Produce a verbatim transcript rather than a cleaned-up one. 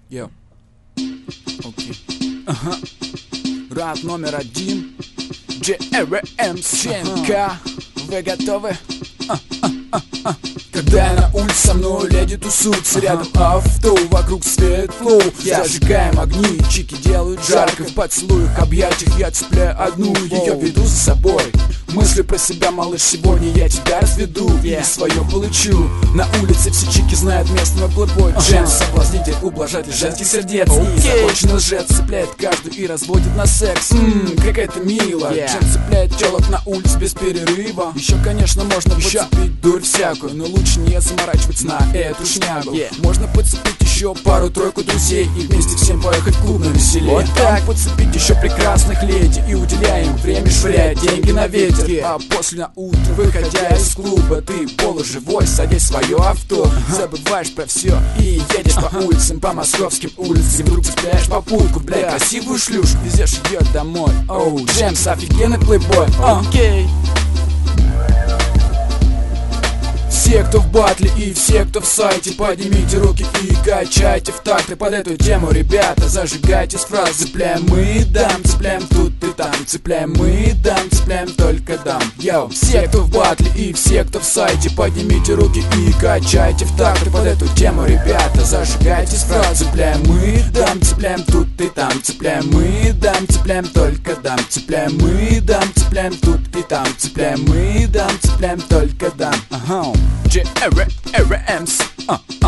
Йо. Окей. Ага. Раунд номер один. джей эр эм Сенка. Вы готовы? А, а, а, а. Когда я на улице, со мной леди тусуются, рядом авто, вокруг светло. Зажигаем огни, чики делают жарко. В поцелуях, объятиях я цепляю одну, ее веду за собой. Мысли про себя, малыш, сегодня я тебя разведу и свое получу. На улице все чики знают местного плейбой. Джем, соблазнитель, ублажатель женских сердец. И законченный лжец цепляет каждую и разводит на секс. Ммм, как это мило. Джем цепляет телок на улице без перерыва. Еще, конечно, можно подцепить дурь всякую, но лучше не заморачиваться на эту шнягу. Можно подцепить еще пару-тройку друзей и вместе всем поехать в клуб на веселее. Вот так подцепить еще прекрасных леди и уделяя им время швырять деньги на ветер. А после на утро, выходя из клуба, ты полуживой, садись в свое авто. Забываешь про все и едешь по улицам, по московским улицам. Вдруг цепляешь попутку, бля, красивую шлюшку, везешь ее домой. Оу, Джемс, офигенный плейбой. Окей. Все, кто в батле и все, кто в сайте, поднимите руки и качайте в такт. И под эту тему, ребята, зажигайте с фраз. Цепляем мы дам, цепляем тут и там. Цепляем мы дам, цепляем только дам. Йоу, все, кто в батле и все, кто в сайте, поднимите руки и качайте в такт. И под эту тему, ребята, зажигайте с фраз. Цепляем мы дам, цепляем тут и там. Цепляем мы дам, цепляем только дам. Цепляем мы дам, цепляем тут и там. Цепляем мы дам, цепляем только дам. Ага. джей эр эм